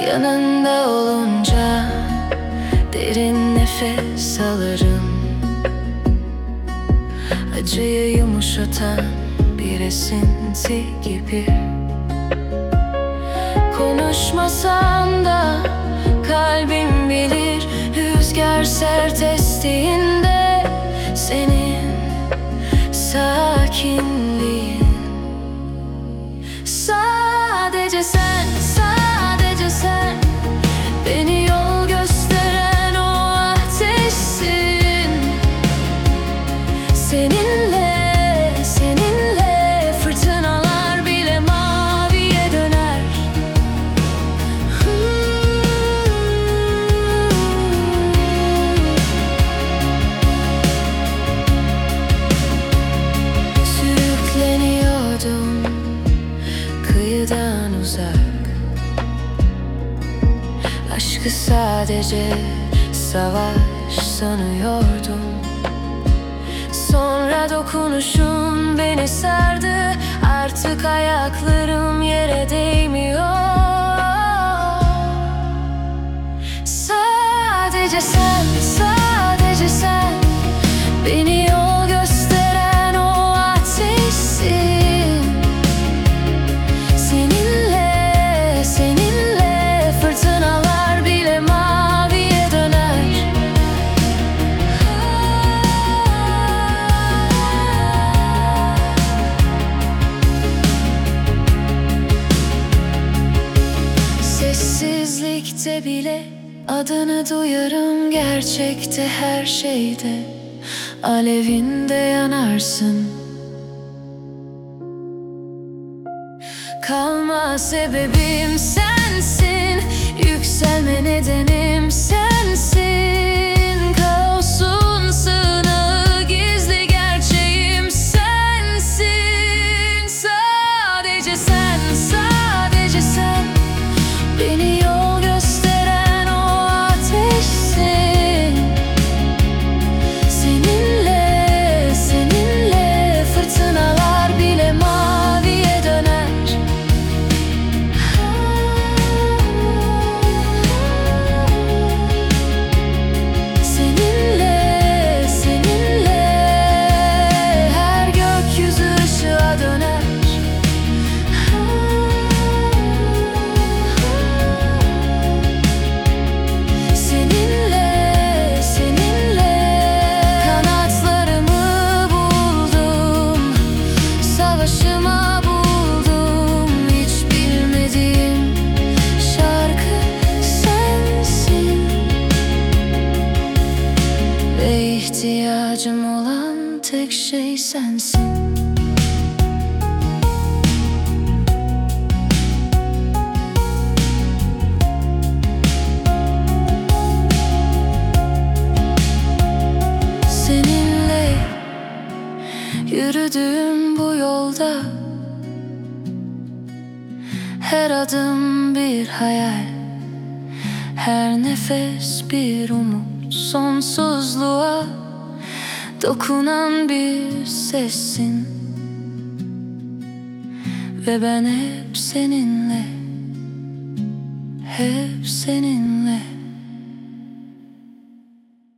Yanında olunca derin nefes alırım. Acıyı yumuşatan bir esinti gibi. Konuşmasan da kalbim bilir, rüzgar sert estiğinde senin sakinliğin. Sadece sen, sadece sen, beni yol gösteren o ateşsin. Seninle, seninle fırtınalar bile maviye döner. Sürükleniyordum kıyıdan uzak. Aşkı sadece savaş sanıyordum. Sonra dokunuşun beni sardı. Artık ayaklarım yere değmiyor. Sadece sen, sadece sen, beni yol gösteren o ateşsin. Seninle, seninle fırtınalar bile maviye döner. Sessizlikte bile adını duyarım, gerçekte her şeyde alevinde yanarsın. Kalma sebebim sensin, yükselme nedenim sensin. Kaosun sığınağı, gizli gerçeğim sensin. Sadece sen, sadece sen, beni yol gösteren o ateşsin. Seninle, seninle fırtınalar bile maviye döner. Seninle, seninle her gökyüzü ışığa döner. Seninle, seninle kanatlarımı buldum, savaşıma buldum. Hiç bilmediğim şarkı sensin ve ihtiyacım olan tek şey sensin. Seninle yürüdüğüm bu yolda her adım bir hayal, her nefes bir umut. Sonsuzluğa dokunan bir sessin ve ben hep seninle, hep seninle.